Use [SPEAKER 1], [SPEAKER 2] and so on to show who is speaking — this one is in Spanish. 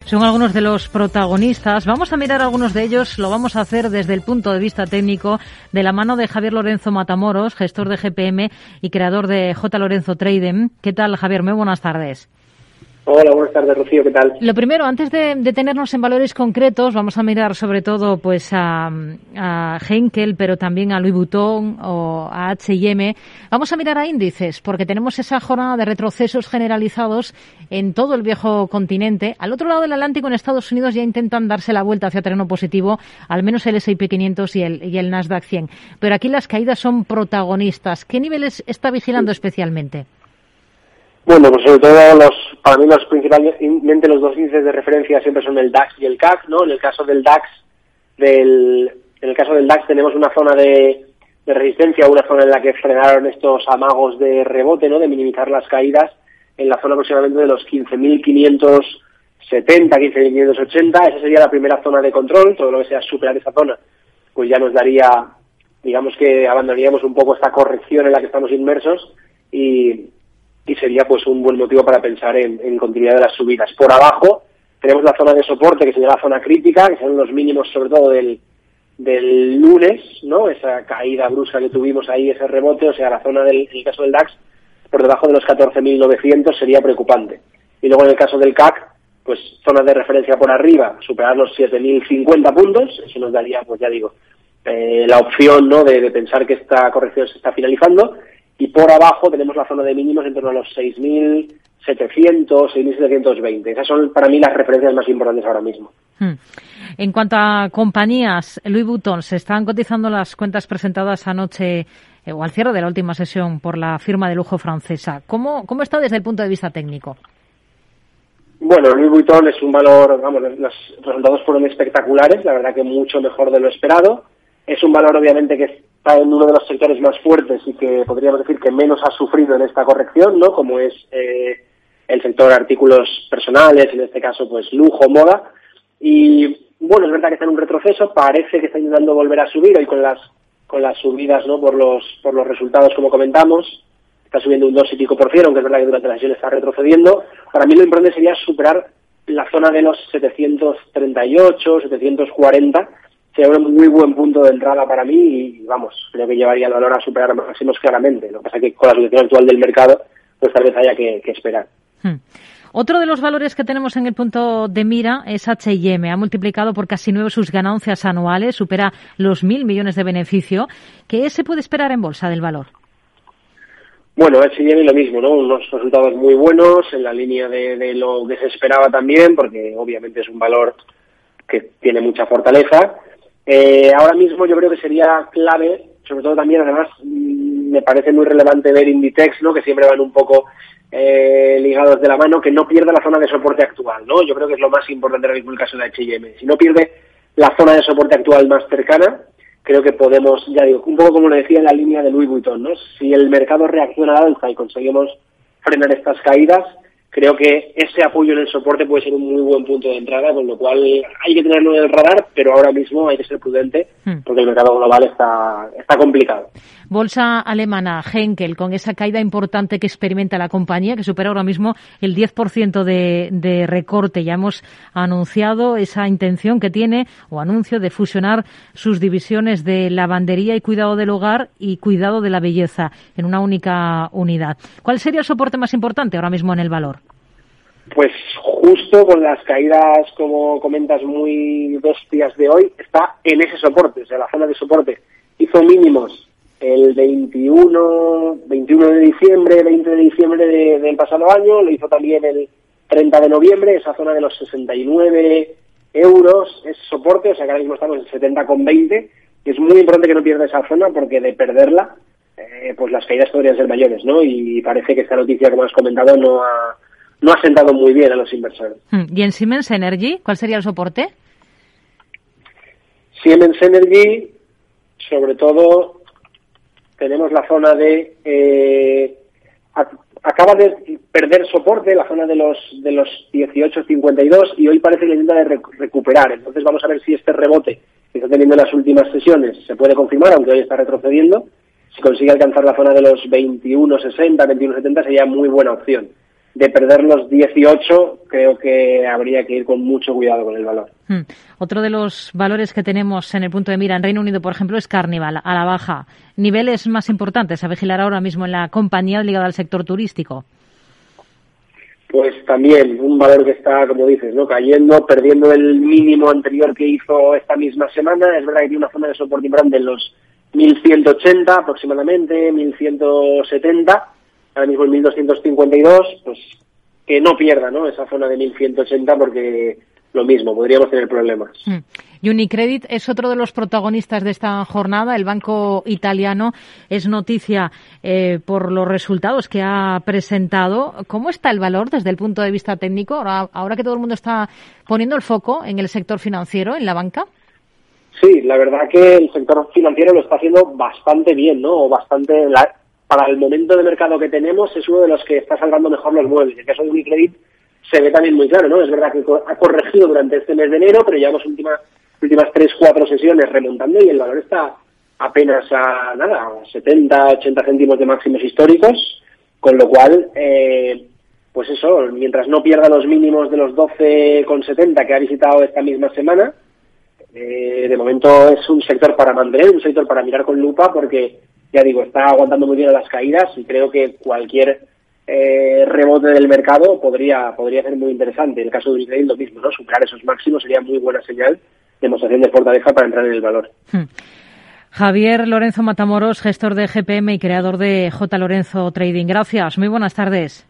[SPEAKER 1] Son algunos de los protagonistas. Vamos a mirar algunos de ellos. Lo vamos a hacer desde el punto de vista técnico, de la mano de Javier Lorenzo Matamoros, gestor de GPM y creador de J. Lorenzo Trading. ¿Qué tal, Javier? Muy buenas tardes.
[SPEAKER 2] Hola, buenas tardes, Rocío, ¿qué tal?
[SPEAKER 1] Lo primero, antes de detenernos en valores concretos, vamos a mirar sobre todo pues a Henkel, pero también a Louis Vuitton o a H&M. Vamos a mirar a índices, porque tenemos esa jornada de retrocesos generalizados en todo el viejo continente. Al otro lado del Atlántico, en Estados Unidos, ya intentan darse la vuelta hacia terreno positivo, al menos el S&P 500 y el Nasdaq 100. Pero aquí las caídas son protagonistas. ¿Qué niveles está vigilando especialmente?
[SPEAKER 2] Bueno, pues sobre todo para mí principalmente los dos índices de referencia siempre son el DAX y el CAC, ¿no? En el caso del DAX tenemos una zona de resistencia, una zona en la que frenaron estos amagos de rebote, ¿no? De minimizar las caídas en la zona aproximadamente de los 15.570, 15.580. Esa sería la primera zona de control. Todo lo que sea superar esa zona, pues ya nos daría, digamos que abandonaríamos un poco esta corrección en la que estamos inmersos y sería pues un buen motivo para pensar en continuidad de las subidas. Por abajo tenemos la zona de soporte, que sería la zona crítica, que son los mínimos sobre todo del lunes, ¿no? Esa caída brusca que tuvimos ahí, ese rebote, o sea, la zona en el caso del DAX, por debajo de los 14.900 sería preocupante. Y luego en el caso del CAC, pues zona de referencia por arriba, superar los 7.050 puntos, eso nos daría, pues ya digo, la opción, ¿no? de pensar que esta corrección se está finalizando. Y por abajo tenemos la zona de mínimos en torno a los 6.700, 6.720. Esas son para mí las referencias más importantes ahora mismo.
[SPEAKER 1] En cuanto a compañías, Louis Vuitton, se están cotizando las cuentas presentadas anoche o al cierre de la última sesión por la firma de lujo francesa. ¿Cómo está desde el punto de vista técnico?
[SPEAKER 2] Bueno, Louis Vuitton es un valor, los resultados fueron espectaculares, la verdad que mucho mejor de lo esperado. Es un valor obviamente que está en uno de los sectores más fuertes y que podríamos decir que menos ha sufrido en esta corrección, ¿no? Como es el sector artículos personales, en este caso pues lujo, moda. Y bueno, es verdad que está en un retroceso, parece que está intentando volver a subir hoy con las subidas, ¿no? Por los resultados, como comentamos. Está subiendo un 2 y pico %, aunque es verdad que durante la sesión está retrocediendo. Para mí lo importante sería superar la zona de los 738, 740. Sería un muy buen punto de entrada para mí y, creo que llevaría el valor a superar máximos claramente. Lo que pasa es que con la situación actual del mercado, pues tal vez haya que esperar.
[SPEAKER 1] Otro de los valores que tenemos en el punto de mira es H&M. Ha multiplicado por casi 9 sus ganancias anuales, supera los 1.000 millones de beneficio. ¿Qué se puede esperar en bolsa del valor?
[SPEAKER 2] Bueno, H&M lo mismo, ¿no? Unos resultados muy buenos, en la línea de lo que se esperaba también, porque obviamente es un valor que tiene mucha fortaleza. Ahora mismo yo creo que sería clave, sobre todo también, además, me parece muy relevante ver Inditex, ¿no? Que siempre van un poco ligados de la mano, que no pierda la zona de soporte actual, ¿no? Yo creo que es lo más importante ahora mismo en el caso de H&M. Si no pierde la zona de soporte actual más cercana, creo que podemos, ya digo, un poco como lo decía en la línea de Louis Vuitton, ¿no? Si el mercado reacciona al alza y conseguimos frenar estas caídas, creo que ese apoyo en el soporte puede ser un muy buen punto de entrada, con lo cual hay que tenerlo en el radar, pero ahora mismo hay que ser prudente porque el mercado global está complicado.
[SPEAKER 1] Bolsa alemana, Henkel, con esa caída importante que experimenta la compañía, que supera ahora mismo el 10% de recorte. Ya hemos anunciado esa intención que tiene, o anuncio, de fusionar sus divisiones de lavandería y cuidado del hogar y cuidado de la belleza en una única unidad. ¿Cuál sería el soporte más importante ahora mismo en el valor?
[SPEAKER 2] Pues justo con las caídas, como comentas, muy bestias de hoy, está en ese soporte, o sea, la zona de soporte. Hizo mínimos el 21 de diciembre, 20 de diciembre del pasado año, lo hizo también el 30 de noviembre, esa zona de los 69 euros es soporte, o sea que ahora mismo estamos en 70,20, y es muy importante que no pierda esa zona porque de perderla, pues las caídas podrían ser mayores, ¿no? Y parece que esta noticia, como has comentado, no ha sentado muy bien a los inversores.
[SPEAKER 1] ¿Y en Siemens Energy cuál sería el soporte?
[SPEAKER 2] Siemens Energy, sobre todo, tenemos la zona de... acaba de perder soporte, la zona de los 18,52, y hoy parece que intenta recuperar. Entonces vamos a ver si este rebote que está teniendo en las últimas sesiones se puede confirmar, aunque hoy está retrocediendo. Si consigue alcanzar la zona de los 21,60, 21,70 sería muy buena opción. perder los 18, creo que habría que ir con mucho cuidado con el valor.
[SPEAKER 1] Otro de los valores que tenemos en el punto de mira en Reino Unido, por ejemplo, es Carnival, a la baja. ¿Niveles más importantes a vigilar ahora mismo en la compañía ligada al sector turístico?
[SPEAKER 2] Pues también un valor que está, como dices, ¿no?, cayendo, perdiendo el mínimo anterior que hizo esta misma semana. Es verdad que tiene una zona de soporte importante en los 1.180 aproximadamente, 1.170, ahora mismo en 1.252, pues que no pierda, ¿no?, esa zona de 1.180, porque lo mismo, podríamos tener problemas.
[SPEAKER 1] Unicredit es otro de los protagonistas de esta jornada. El banco italiano es noticia por los resultados que ha presentado. ¿Cómo está el valor desde el punto de vista técnico? Ahora que todo el mundo está poniendo el foco en el sector financiero, en la banca.
[SPEAKER 2] Sí, la verdad que el sector financiero lo está haciendo bastante bien, ¿no? Para el momento de mercado que tenemos, es uno de los que está salvando mejor los muebles. El caso de Unicredit se ve también muy claro, ¿no? Es verdad que ha corregido durante este mes de enero, pero llevamos últimas 3-4 sesiones remontando y el valor está apenas a 70-80 céntimos de máximos históricos, con lo cual, pues eso, mientras no pierda los mínimos de los 12,70 que ha visitado esta misma semana, de momento es un sector para mantener, un sector para mirar con lupa, porque, ya digo, está aguantando muy bien las caídas y creo que cualquier rebote del mercado podría ser muy interesante. En el caso de Unicredit lo mismo, ¿no? Superar esos máximos sería muy buena señal, demostración de fortaleza para entrar en el valor.
[SPEAKER 1] Javier Lorenzo Matamoros, gestor de GPM y creador de J. Lorenzo Trading. Gracias, muy buenas tardes.